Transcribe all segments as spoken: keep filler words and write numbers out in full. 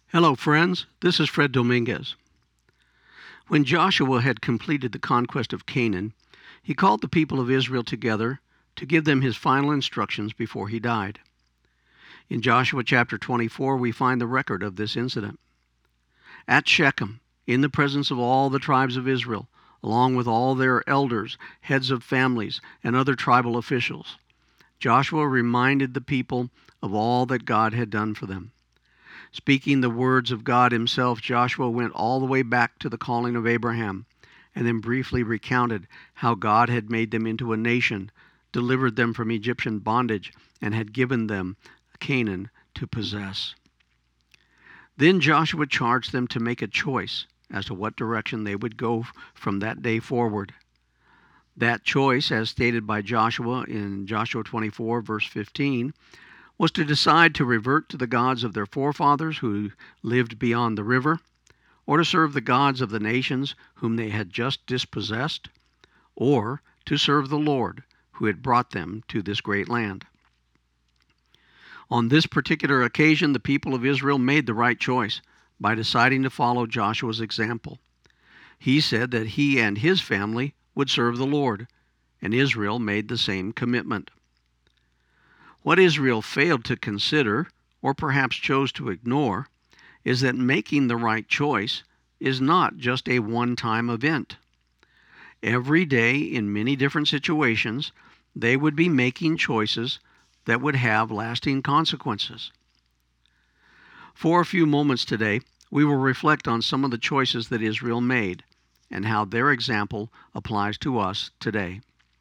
Hello, friends. This is Fred Dominguez. When Joshua had completed the conquest of Canaan, he called the people of Israel together to give them his final instructions before he died. In Joshua chapter twenty-four, we find the record of this incident. At Shechem, in the presence of all the tribes of Israel, along with all their elders, heads of families, and other tribal officials, Joshua reminded the people of all that God had done for them. Speaking the words of God himself, Joshua went all the way back to the calling of Abraham, and then briefly recounted how God had made them into a nation, delivered them from Egyptian bondage, and had given them Canaan to possess. Then Joshua charged them to make a choice as to what direction they would go from that day forward. That choice, as stated by Joshua in Joshua twenty-four, verse fifteen, was to decide to revert to the gods of their forefathers who lived beyond the river, or to serve the gods of the nations whom they had just dispossessed, or to serve the Lord who had brought them to this great land. On this particular occasion, the people of Israel made the right choice by deciding to follow Joshua's example. He said that he and his family would serve the Lord, and Israel made the same commitment. What Israel failed to consider, or perhaps chose to ignore, is that making the right choice is not just a one-time event. Every day, in many different situations, they would be making choices that would have lasting consequences. For a few moments today, we will reflect on some of the choices that Israel made and how their example applies to us today.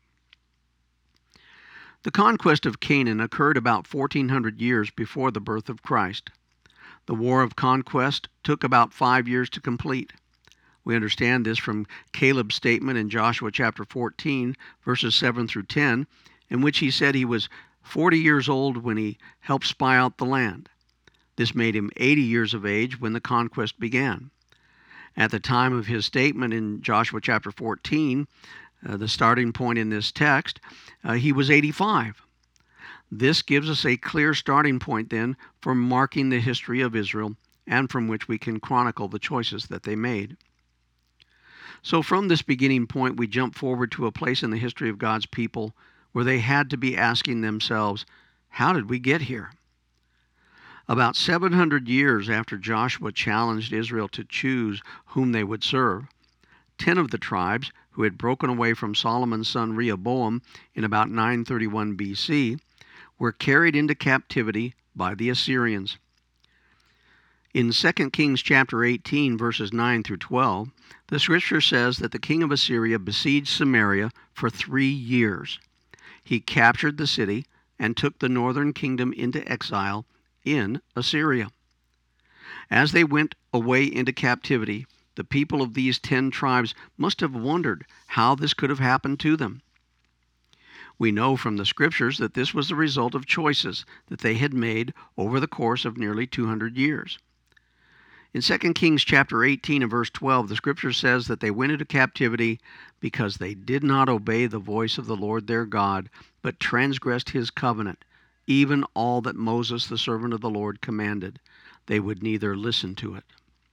The conquest of Canaan occurred about fourteen hundred years before the birth of Christ. The War of Conquest took about five years to complete. We understand this from Caleb's statement in Joshua chapter fourteen, verses seven through ten, in which he said he was forty years old when he helped spy out the land. This made him eighty years of age when the conquest began. At the time of his statement in Joshua chapter fourteen, Uh, the starting point in this text, uh, he was eighty-five. This gives us a clear starting point then for marking the history of Israel and from which we can chronicle the choices that they made. So from this beginning point, we jump forward to a place in the history of God's people where they had to be asking themselves, how did we get here? About seven hundred years after Joshua challenged Israel to choose whom they would serve, ten of the tribes who had broken away from Solomon's son Rehoboam in about nine thirty-one B C, were carried into captivity by the Assyrians. In Second Kings chapter eighteen, verses nine through twelve, the scripture says that the king of Assyria besieged Samaria for three years. He captured the city and took the northern kingdom into exile in Assyria. As they went away into captivity, the people of these ten tribes must have wondered how this could have happened to them. We know from the scriptures that this was the result of choices that they had made over the course of nearly two hundred years. In Second Kings chapter eighteen and verse twelve, the scripture says that they went into captivity because they did not obey the voice of the Lord their God, but transgressed his covenant, even all that Moses the servant of the Lord commanded. They would neither listen to it.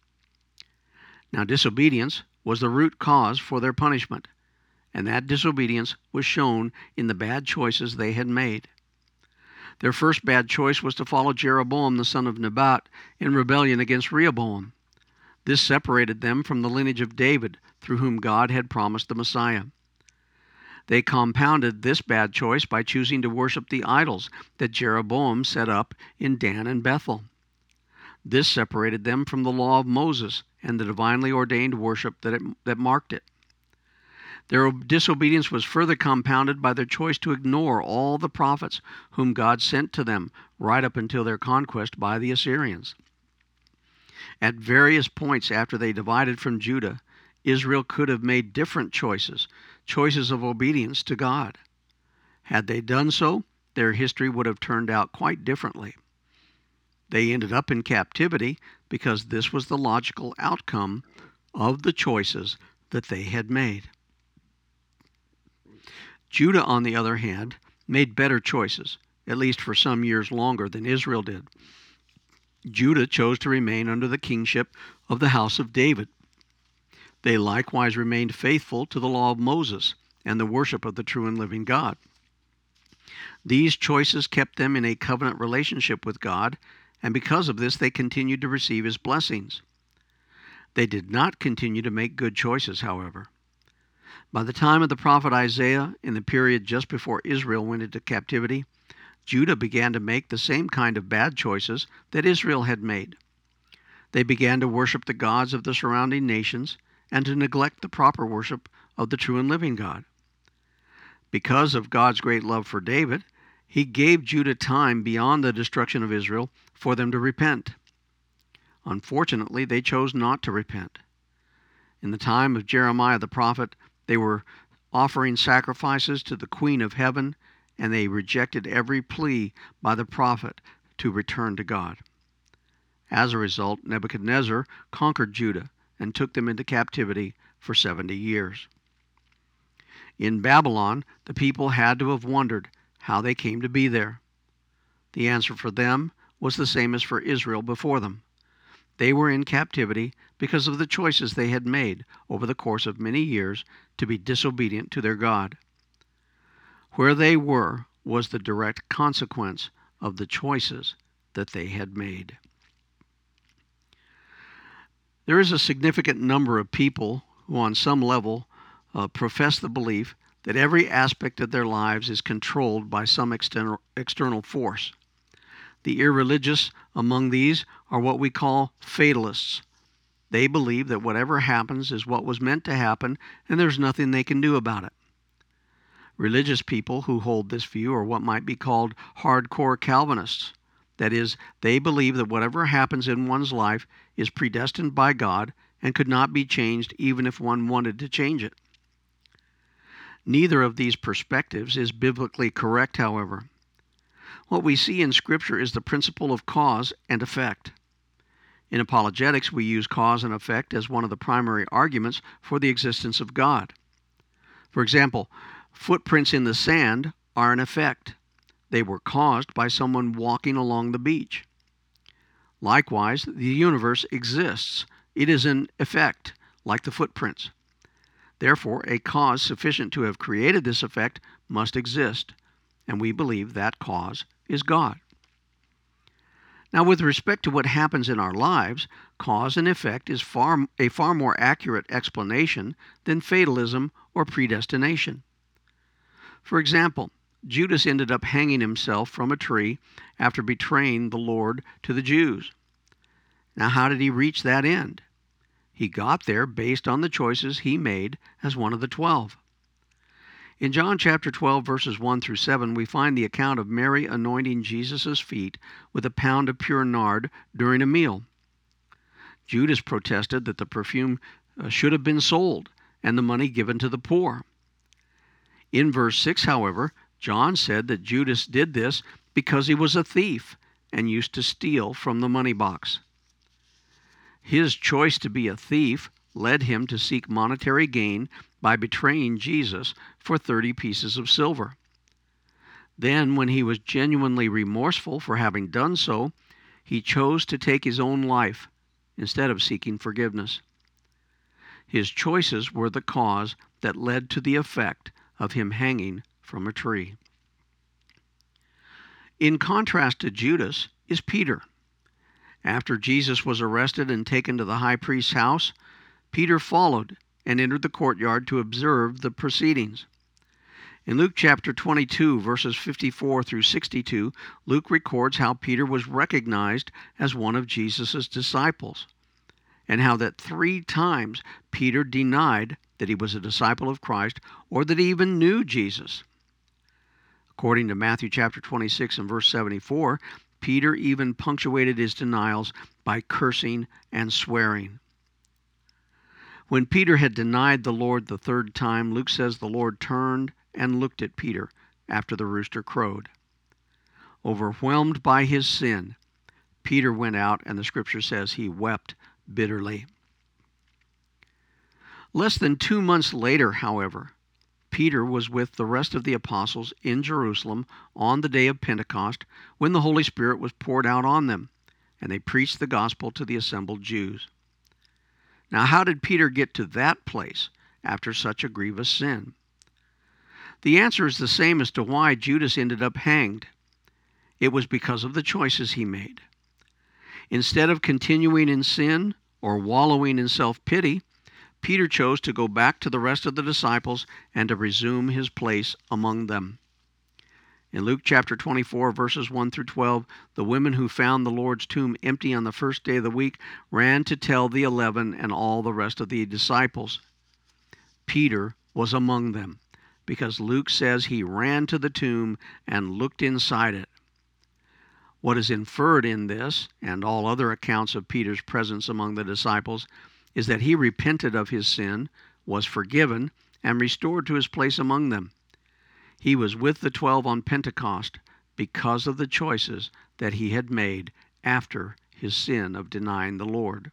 Now, disobedience was the root cause for their punishment, and that disobedience was shown in the bad choices they had made. Their first bad choice was to follow Jeroboam the son of Nebat in rebellion against Rehoboam. This separated them from the lineage of David, through whom God had promised the Messiah. They compounded this bad choice by choosing to worship the idols that Jeroboam set up in Dan and Bethel. This separated them from the law of Moses and the divinely ordained worship that, it, that marked it. Their disobedience was further compounded by their choice to ignore all the prophets whom God sent to them right up until their conquest by the Assyrians. At various points after they divided from Judah, Israel could have made different choices, choices of obedience to God. Had they done so, their history would have turned out quite differently. They ended up in captivity because this was the logical outcome of the choices that they had made. Judah, on the other hand, made better choices, at least for some years longer than Israel did. Judah chose to remain under the kingship of the house of David. They likewise remained faithful to the law of Moses and the worship of the true and living God. These choices kept them in a covenant relationship with God, and because of this they continued to receive His blessings. They did not continue to make good choices, however. By the time of the prophet Isaiah, in the period just before Israel went into captivity, Judah began to make the same kind of bad choices that Israel had made. They began to worship the gods of the surrounding nations and to neglect the proper worship of the true and living God. Because of God's great love for David, He gave Judah time beyond the destruction of Israel for them to repent. Unfortunately, they chose not to repent. In the time of Jeremiah the prophet, they were offering sacrifices to the Queen of Heaven, and they rejected every plea by the prophet to return to God. As a result, Nebuchadnezzar conquered Judah and took them into captivity for seventy years. In Babylon, the people had to have wondered how they came to be there. The answer for them was the same as for Israel before them. They were in captivity because of the choices they had made over the course of many years to be disobedient to their God. Where they were was the direct consequence of the choices that they had made. There is a significant number of people who on some level uh, profess the belief that every aspect of their lives is controlled by some external, external force. The irreligious among these are what we call fatalists. They believe that whatever happens is what was meant to happen, and there's nothing they can do about it. Religious people who hold this view are what might be called hardcore Calvinists. That is, they believe that whatever happens in one's life is predestined by God and could not be changed even if one wanted to change it. Neither of these perspectives is biblically correct, however. What we see in Scripture is the principle of cause and effect. In apologetics, we use cause and effect as one of the primary arguments for the existence of God. For example, footprints in the sand are an effect. They were caused by someone walking along the beach. Likewise, the universe exists. It is an effect, like the footprints. Therefore, a cause sufficient to have created this effect must exist, and we believe that cause is God. Now, with respect to what happens in our lives, cause and effect is far, a far more accurate explanation than fatalism or predestination. For example, Judas ended up hanging himself from a tree after betraying the Lord to the Jews. Now, how did he reach that end? He got there based on the choices he made as one of the twelve. In John chapter twelve, verses one through seven, we find the account of Mary anointing Jesus' feet with a pound of pure nard during a meal. Judas protested that the perfume should have been sold and the money given to the poor. In verse six, however, John said that Judas did this because he was a thief and used to steal from the money box. His choice to be a thief led him to seek monetary gain by betraying Jesus for thirty pieces of silver. Then, when he was genuinely remorseful for having done so, he chose to take his own life instead of seeking forgiveness. His choices were the cause that led to the effect of him hanging from a tree. In contrast to Judas is Peter. After Jesus was arrested and taken to the high priest's house, Peter followed and entered the courtyard to observe the proceedings. In Luke chapter twenty-two, verses fifty-four through sixty-two, Luke records how Peter was recognized as one of Jesus' disciples, and how that three times Peter denied that he was a disciple of Christ or that he even knew Jesus. According to Matthew chapter twenty-six and verse seventy-four, Peter even punctuated his denials by cursing and swearing. When Peter had denied the Lord the third time, Luke says the Lord turned and looked at Peter after the rooster crowed. Overwhelmed by his sin, Peter went out, and the scripture says he wept bitterly. Less than two months later, however, Peter was with the rest of the apostles in Jerusalem on the day of Pentecost when the Holy Spirit was poured out on them, and they preached the gospel to the assembled Jews. Now, how did Peter get to that place after such a grievous sin? The answer is the same as to why Judas ended up hanged. It was because of the choices he made. Instead of continuing in sin or wallowing in self-pity, Peter chose to go back to the rest of the disciples and to resume his place among them. In Luke chapter twenty-four, verses one through twelve, the women who found the Lord's tomb empty on the first day of the week ran to tell the eleven and all the rest of the disciples. Peter was among them, because Luke says he ran to the tomb and looked inside it. What is inferred in this, and all other accounts of Peter's presence among the disciples, is that he repented of his sin, was forgiven, and restored to his place among them. He was with the twelve on Pentecost because of the choices that he had made after his sin of denying the Lord.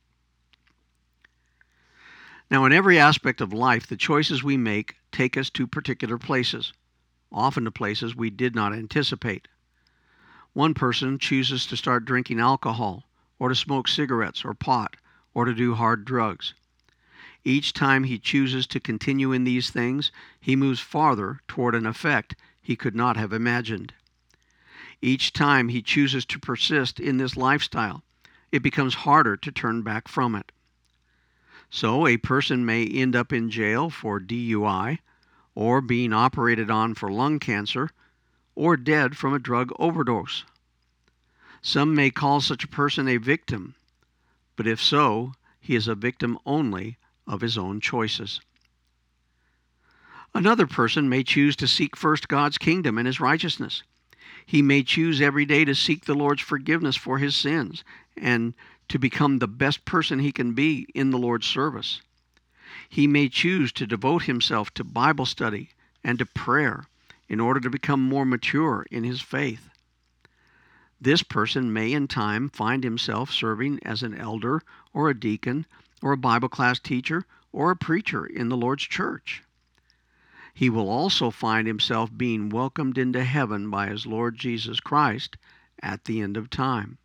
Now, in every aspect of life, the choices we make take us to particular places, often to places we did not anticipate. One person chooses to start drinking alcohol, or to smoke cigarettes or pot, or to do hard drugs. Each time he chooses to continue in these things, he moves farther toward an effect he could not have imagined. Each time he chooses to persist in this lifestyle, it becomes harder to turn back from it. So a person may end up in jail for D U I, or being operated on for lung cancer, or dead from a drug overdose. Some may call such a person a victim, but if so, he is a victim only of his own choices. Another person may choose to seek first God's kingdom and his righteousness. He may choose every day to seek the Lord's forgiveness for his sins and to become the best person he can be in the Lord's service. He may choose to devote himself to Bible study and to prayer in order to become more mature in his faith. This person may in time find himself serving as an elder or a deacon or a Bible class teacher or a preacher in the Lord's church. He will also find himself being welcomed into heaven by his Lord Jesus Christ at the end of time.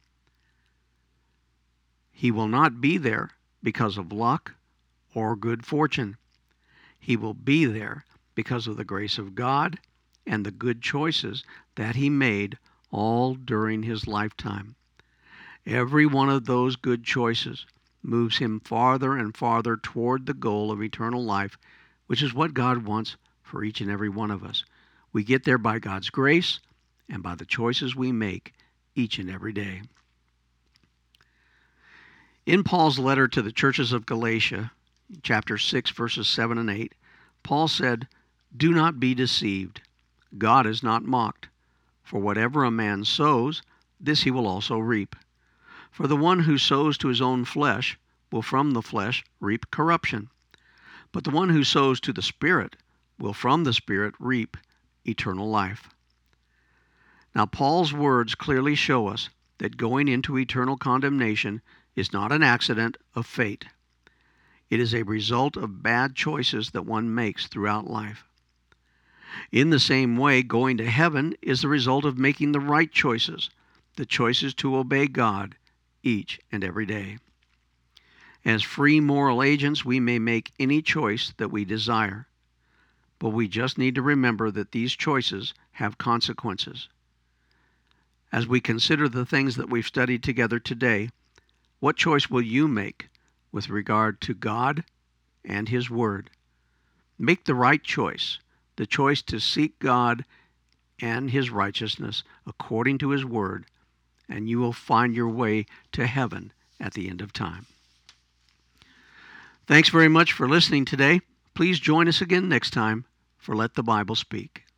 He will not be there because of luck or good fortune. He will be there because of the grace of God and the good choices that he made all during his lifetime. Every one of those good choices moves him farther and farther toward the goal of eternal life, which is what God wants for each and every one of us. We get there by God's grace and by the choices we make each and every day. In Paul's letter to the churches of Galatia, chapter six, verses seven and eight, Paul said, "Do not be deceived. God is not mocked. For whatever a man sows, this he will also reap. For the one who sows to his own flesh will from the flesh reap corruption. But the one who sows to the Spirit will from the Spirit reap eternal life." Now, Paul's words clearly show us that going into eternal condemnation is not an accident of fate. It is a result of bad choices that one makes throughout life. In the same way, going to heaven is the result of making the right choices, the choices to obey God each and every day. As free moral agents, we may make any choice that we desire, but we just need to remember that these choices have consequences. As we consider the things that we've studied together today, what choice will you make with regard to God and His Word? Make the right choice, the choice to seek God and His righteousness according to His Word, and you will find your way to heaven at the end of time. Thanks very much for listening today. Please join us again next time for Let the Bible Speak.